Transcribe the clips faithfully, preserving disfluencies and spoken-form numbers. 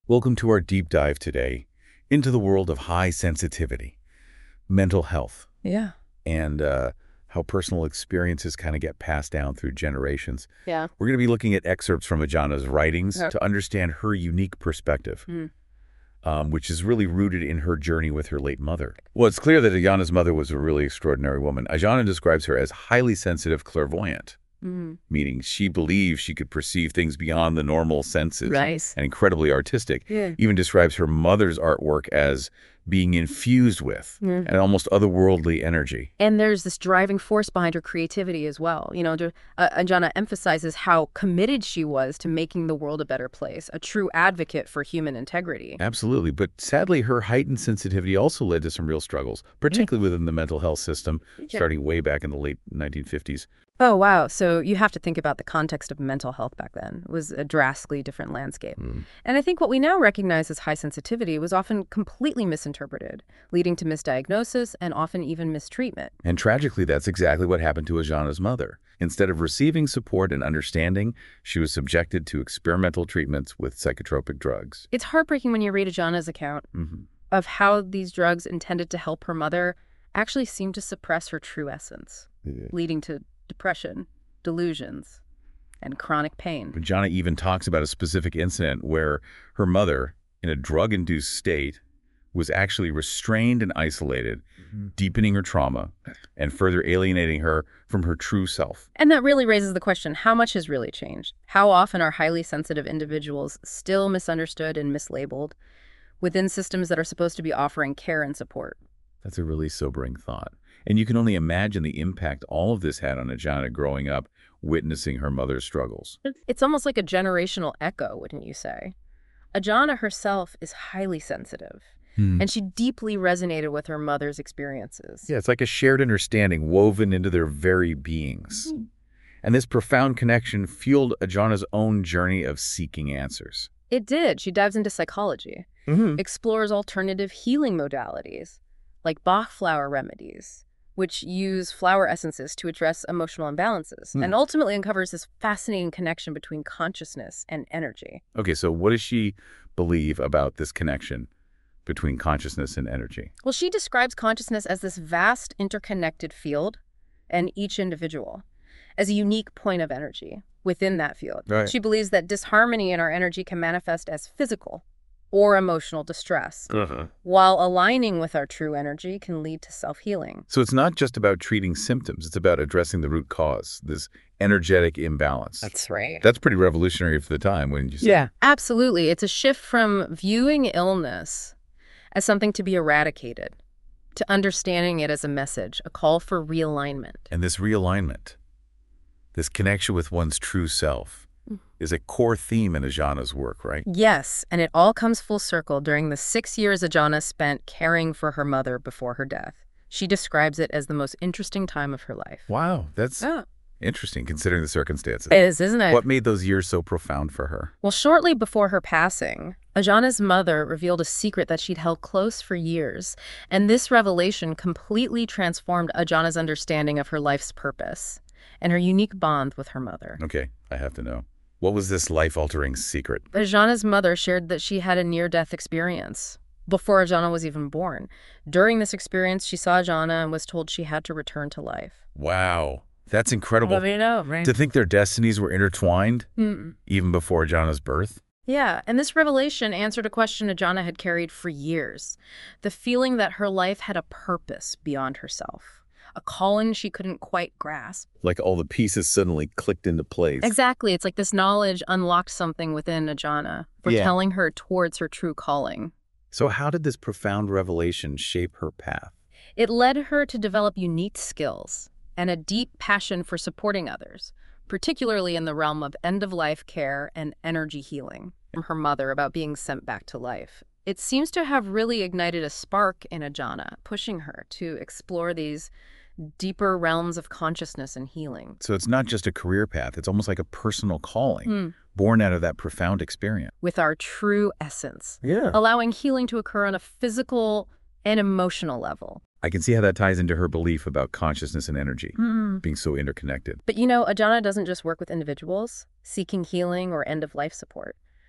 Welcome to our deep dive today into the world of high sensitivity, mental health, Yeah. and uh, how personal experiences kind of get passed down through generations. Yeah. We're going to be looking at excerpts from Ajana's writings Okay. to understand her unique perspective, Mm. um, which is really rooted in her journey with her late mother. Well, it's clear that Ajana's mother was a really extraordinary woman. Ajana describes her as highly sensitive clairvoyant, Mm. meaning she believed she could perceive things beyond the normal senses. Right. And incredibly artistic. Yeah. Even describes her mother's artwork as being infused with Mm. an almost otherworldly energy. And there's this driving force behind her creativity as well. You know, to- uh, Anjana emphasizes how committed she was to making the world a better place, a true advocate for human integrity. Absolutely. But sadly, her heightened sensitivity also led to some real struggles, particularly within the mental health system, starting way back in the late nineteen fifties. Oh, wow. So you have to think about the context of mental health back then. It was a drastically different landscape. Mm. And I think what we now recognize as high sensitivity was often completely misinterpreted, leading to misdiagnosis and often even mistreatment. And tragically, that's exactly what happened to Ajana's mother. Instead of receiving support and understanding, she was subjected to experimental treatments with psychotropic drugs. It's heartbreaking when you read Ajana's account Mm-hmm. of how these drugs intended to help her mother actually seemed to suppress her true essence, Yeah. leading to depression, delusions, and chronic pain. Ajana even talks about a specific incident where her mother, in a drug-induced state, was actually restrained and isolated, deepening her trauma and further alienating her from her true self. And that really raises the question, how much has really changed? How often are highly sensitive individuals still misunderstood and mislabeled within systems that are supposed to be offering care and support? That's a really sobering thought. And you can only imagine the impact all of this had on Ajana growing up, witnessing her mother's struggles. It's almost like a generational echo, wouldn't you say? Ajana herself is highly sensitive, Hmm. and she deeply resonated with her mother's experiences. Yeah, it's like a shared understanding woven into their very beings. And this profound connection fueled Ajana's own journey of seeking answers. It did. She dives into psychology, Mm-hmm. explores alternative healing modalities, like Bach flower remedies, which use flower essences to address emotional imbalances, Hmm. and ultimately uncovers this fascinating connection between consciousness and energy. Okay, so what does she believe about this connection between consciousness and energy? Well, she describes consciousness as this vast interconnected field, and each individual as a unique point of energy within that field. Right. She believes that disharmony in our energy can manifest as physical or emotional distress, Uh-huh. while aligning with our true energy can lead to self-healing. So it's not just about treating symptoms, it's about addressing the root cause, this energetic imbalance. That's right. That's pretty revolutionary for the time, wouldn't you say? Yeah, absolutely. It's a shift from viewing illness as something to be eradicated to understanding it as a message, a call for realignment. And this realignment, this connection with one's true self, is a core theme in Ajana's work, right? Yes, and it all comes full circle during the six years Ajana spent caring for her mother before her death. She describes it as the most interesting time of her life. Wow, that's Oh. interesting considering the circumstances. It is, isn't it? What made those years so profound for her? Well, shortly before her passing, Ajana's mother revealed a secret that she'd held close for years, and this revelation completely transformed Ajana's understanding of her life's purpose and her unique bond with her mother. Okay, I have to know. What was this life-altering secret? Ajana's mother shared that she had a near-death experience before Ajana was even born. During this experience, she saw Ajana and was told she had to return to life. Wow, that's incredible. you know, right? To think their destinies were intertwined Mm. even before Ajana's birth? Yeah, and this revelation answered a question Ajana had carried for years. The feeling that her life had a purpose beyond herself, a calling she couldn't quite grasp. Like all the pieces suddenly clicked into place. Exactly. It's like this knowledge unlocked something within Ajana, Yeah. propelling her towards her true calling. So how did this profound revelation shape her path? It led her to develop unique skills and a deep passion for supporting others, particularly in the realm of end-of-life care and energy healing. From her mother about being sent back to life, it seems to have really ignited a spark in Ajana, pushing her to explore these deeper realms of consciousness and healing. So it's not just a career path, it's almost like a personal calling, Hmm. born out of that profound experience. With our true essence, Yeah. allowing healing to occur on a physical and emotional level. I can see how that ties into her belief about consciousness and energy Mm. being so interconnected. But you know, Ajana doesn't just work with individuals seeking healing or end-of-life support.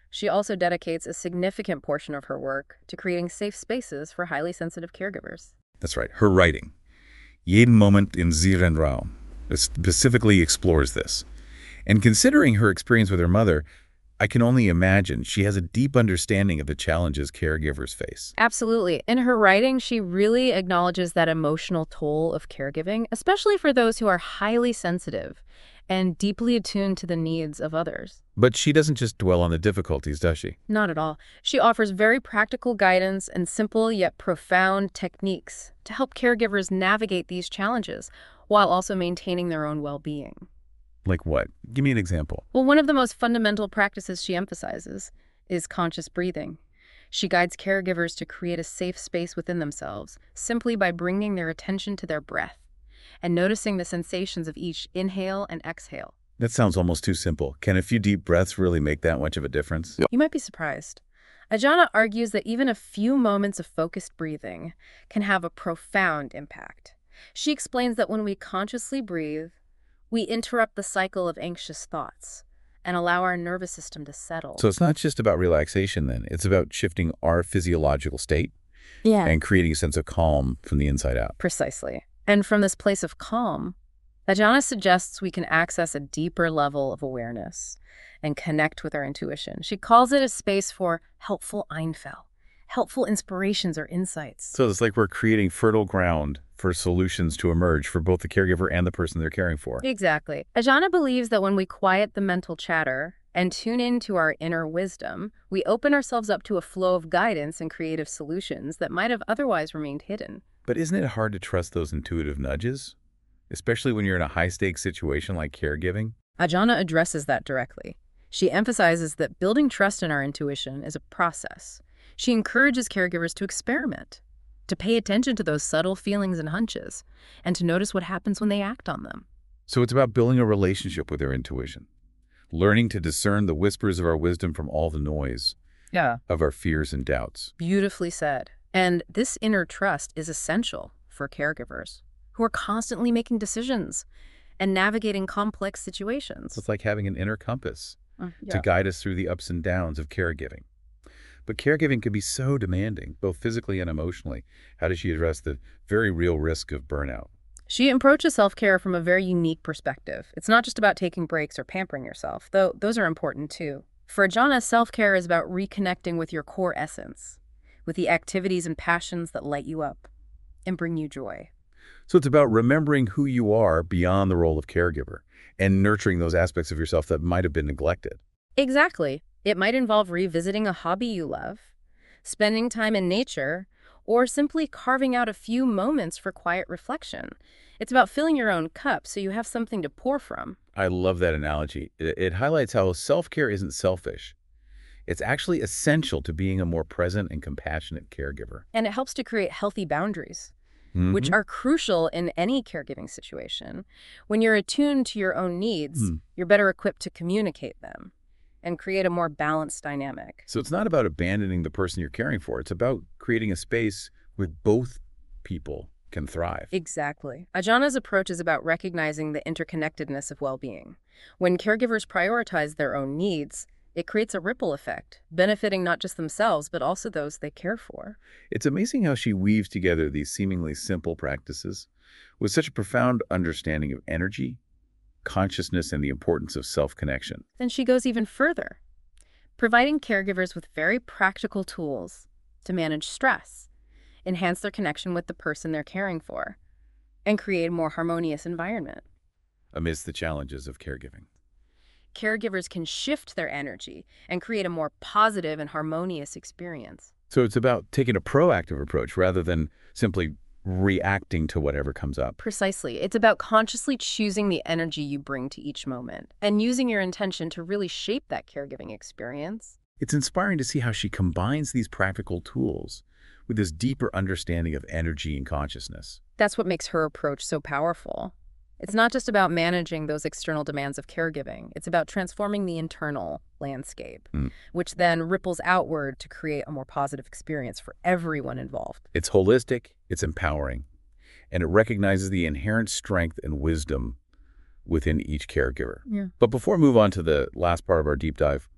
She also dedicates a significant portion of her work to creating safe spaces for highly sensitive caregivers. That's right, her writing, Jeden Moment in Ihren Raum, specifically explores this. And considering her experience with her mother, I can only imagine she has a deep understanding of the challenges caregivers face. Absolutely. In her writing, she really acknowledges that emotional toll of caregiving, especially for those who are highly sensitive and deeply attuned to the needs of others. But she doesn't just dwell on the difficulties, does she? Not at all. She offers very practical guidance and simple yet profound techniques to help caregivers navigate these challenges while also maintaining their own well-being. Like what? Give me an example. Well, one of the most fundamental practices she emphasizes is conscious breathing. She guides caregivers to create a safe space within themselves simply by bringing their attention to their breath and noticing the sensations of each inhale and exhale. That sounds almost too simple. Can a few deep breaths really make that much of a difference? You might be surprised. Ajana argues that even a few moments of focused breathing can have a profound impact. She explains that when we consciously breathe, we interrupt the cycle of anxious thoughts and allow our nervous system to settle. So it's not just about relaxation then. It's about shifting our physiological state Yeah. and creating a sense of calm from the inside out. Precisely. And from this place of calm, Ajana suggests we can access a deeper level of awareness and connect with our intuition. She calls it a space for helpful Einfälle, helpful inspirations or insights. So it's like we're creating fertile ground for solutions to emerge for both the caregiver and the person they're caring for. Exactly. Ajana believes that when we quiet the mental chatter and tune into our inner wisdom, we open ourselves up to a flow of guidance and creative solutions that might have otherwise remained hidden. But isn't it hard to trust those intuitive nudges? Especially when you're in a high-stakes situation like caregiving? Ajana addresses that directly. She emphasizes that building trust in our intuition is a process. She encourages caregivers to experiment, to pay attention to those subtle feelings and hunches, and to notice what happens when they act on them. So it's about building a relationship with their intuition, learning to discern the whispers of our wisdom from all the noise Yeah. of our fears and doubts. Beautifully said. And this inner trust is essential for caregivers who are constantly making decisions and navigating complex situations. So it's like having an inner compass Uh, to yeah. guide us through the ups and downs of caregiving. But caregiving can be so demanding, both physically and emotionally. How does she address the very real risk of burnout? She approaches self-care from a very unique perspective. It's not just about taking breaks or pampering yourself, though those are important too. For Ajana, self-care is about reconnecting with your core essence, with the activities and passions that light you up and bring you joy. So it's about remembering who you are beyond the role of caregiver and nurturing those aspects of yourself that might have been neglected. Exactly. It might involve revisiting a hobby you love, spending time in nature, or simply carving out a few moments for quiet reflection. It's about filling your own cup so you have something to pour from. I love that analogy. It, it highlights how self-care isn't selfish. It's actually essential to being a more present and compassionate caregiver. And it helps to create healthy boundaries, Mhm. which are crucial in any caregiving situation. When you're attuned to your own needs, Hmm. you're better equipped to communicate them and create a more balanced dynamic. So it's not about abandoning the person you're caring for. It's about creating a space where both people can thrive. Exactly. Ajana's approach is about recognizing the interconnectedness of well-being. When caregivers prioritize their own needs, it creates a ripple effect, benefiting not just themselves, but also those they care for. It's amazing how she weaves together these seemingly simple practices with such a profound understanding of energy, consciousness, and the importance of self-connection. Then she goes even further, providing caregivers with very practical tools to manage stress, enhance their connection with the person they're caring for, and create a more harmonious environment. Amidst the challenges of caregiving. Caregivers can shift their energy and create a more positive and harmonious experience. So it's about taking a proactive approach rather than simply reacting to whatever comes up. Precisely. It's about consciously choosing the energy you bring to each moment and using your intention to really shape that caregiving experience. It's inspiring to see how she combines these practical tools with this deeper understanding of energy and consciousness. That's what makes her approach so powerful. It's not just about managing those external demands of caregiving. It's about transforming the internal landscape, Mm. which then ripples outward to create a more positive experience for everyone involved. It's holistic, it's empowering, and it recognizes the inherent strength and wisdom within each caregiver. Yeah. But before we move on to the last part of our deep dive,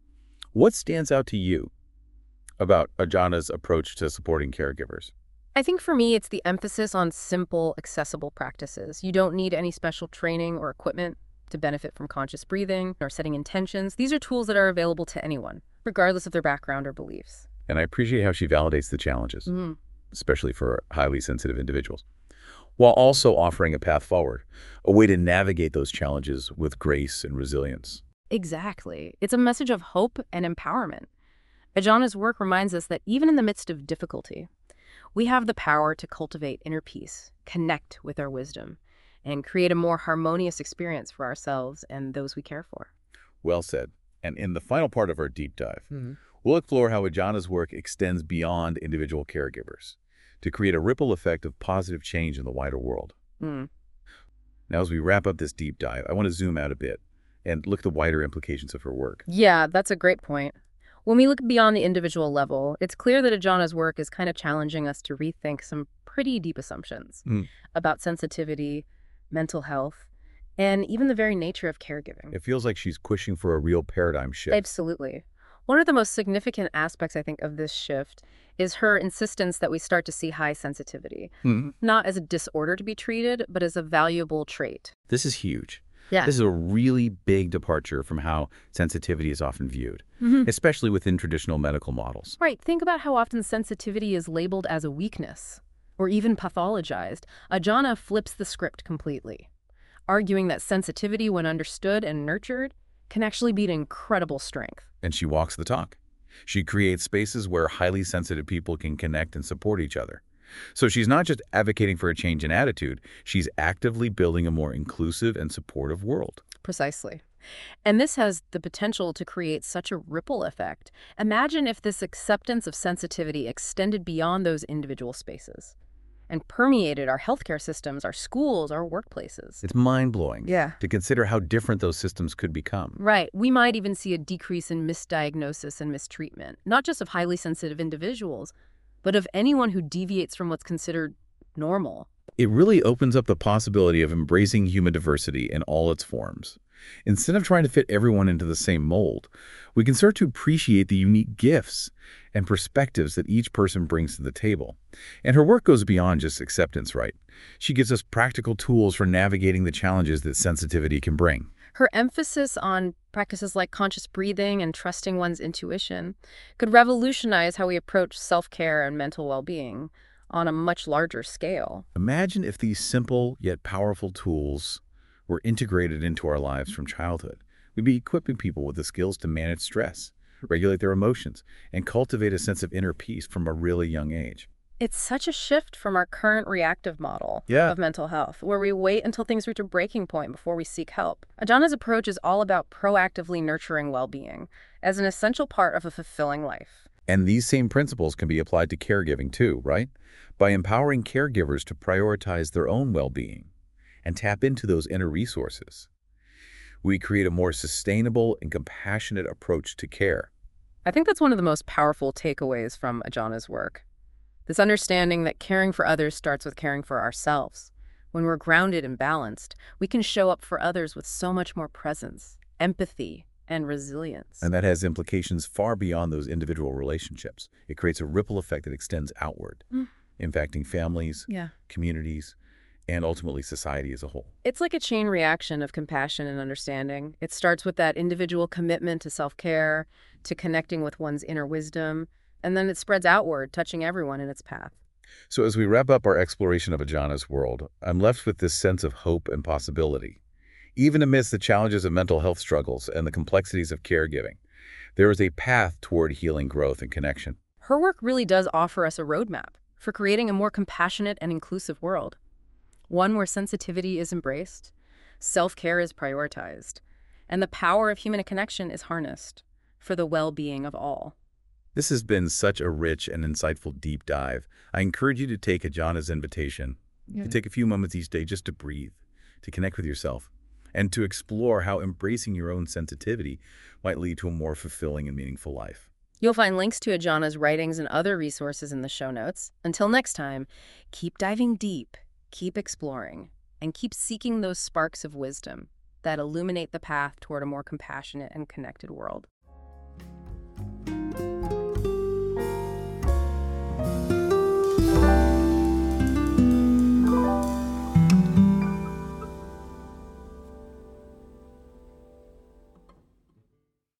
What stands out to you about Ajana's approach to supporting caregivers? I think for me, it's the emphasis on simple, accessible practices. You don't need any special training or equipment to benefit from conscious breathing or setting intentions. These are tools that are available to anyone, regardless of their background or beliefs. And I appreciate how she validates the challenges, Mm, especially for highly sensitive individuals, while also offering a path forward, a way to navigate those challenges with grace and resilience. exactly. It's a message of hope and empowerment. Ajana's work reminds us that even in the midst of difficulty, we have the power to cultivate inner peace, connect with our wisdom, and create a more harmonious experience for ourselves and those we care for. Well said. And in the final part of our deep dive, we'll explore how Ajana's work extends beyond individual caregivers to create a ripple effect of positive change in the wider world. Mm. Now, as we wrap up this deep dive, I want to zoom out a bit and look at the wider implications of her work. Yeah, that's a great point. When we look beyond the individual level, it's clear that Ajana's work is kind of challenging us to rethink some pretty deep assumptions Mm. about sensitivity, mental health, and even the very nature of caregiving. It feels like she's pushing for a real paradigm shift. Absolutely. One of the most significant aspects, I think, of this shift is her insistence that we start to see high sensitivity, Mhm. not as a disorder to be treated, but as a valuable trait. This is huge. Yeah. This is a really big departure from how sensitivity is often viewed, Mhm. especially within traditional medical models. Right. Think about how often sensitivity is labeled as a weakness or even pathologized. Ajana flips the script completely, arguing that sensitivity, when understood and nurtured, can actually be an incredible strength. And she walks the talk. She creates spaces where highly sensitive people can connect and support each other. So she's not just advocating for a change in attitude, she's actively building a more inclusive and supportive world. Precisely. And this has the potential to create such a ripple effect. Imagine if this acceptance of sensitivity extended beyond those individual spaces and permeated our healthcare systems, our schools, our workplaces. It's mind-blowing Yeah. to consider how different those systems could become. Right. We might even see a decrease in misdiagnosis and mistreatment, not just of highly sensitive individuals, but of anyone who deviates from what's considered normal. It really opens up the possibility of embracing human diversity in all its forms. Instead of trying to fit everyone into the same mold, we can start to appreciate the unique gifts and perspectives that each person brings to the table. And her work goes beyond just acceptance, right? She gives us practical tools for navigating the challenges that sensitivity can bring. Her emphasis on practices like conscious breathing and trusting one's intuition could revolutionize how we approach self-care and mental well-being on a much larger scale. Imagine if these simple yet powerful tools were integrated into our lives from childhood. We'd be equipping people with the skills to manage stress, regulate their emotions, and cultivate a sense of inner peace from a really young age. It's such a shift from our current reactive model Yeah. of mental health, where we wait until things reach a breaking point before we seek help. Ajana's approach is all about proactively nurturing well-being as an essential part of a fulfilling life. And these same principles can be applied to caregiving too, right? By empowering caregivers to prioritize their own well-being and tap into those inner resources, we create a more sustainable and compassionate approach to care. I think that's one of the most powerful takeaways from Ajana's work. This understanding that caring for others starts with caring for ourselves. When we're grounded and balanced, we can show up for others with so much more presence, empathy, and resilience. And that has implications far beyond those individual relationships. It creates a ripple effect that extends outward, Mm. impacting families, Yeah. communities, and ultimately society as a whole. It's like a chain reaction of compassion and understanding. It starts with that individual commitment to self-care, to connecting with one's inner wisdom, and then it spreads outward, touching everyone in its path. So as we wrap up our exploration of Ajana's world, I'm left with this sense of hope and possibility. Even amidst the challenges of mental health struggles and the complexities of caregiving, there is a path toward healing, growth, and connection. Her work really does offer us a roadmap for creating a more compassionate and inclusive world. One where sensitivity is embraced, self-care is prioritized, and the power of human connection is harnessed for the well-being of all. This has been such a rich and insightful deep dive. I encourage you to take Ajana's invitation, Yeah. to take a few moments each day just to breathe, to connect with yourself, and to explore how embracing your own sensitivity might lead to a more fulfilling and meaningful life. You'll find links to Ajana's writings and other resources in the show notes. Until next time, keep diving deep, keep exploring, and keep seeking those sparks of wisdom that illuminate the path toward a more compassionate and connected world.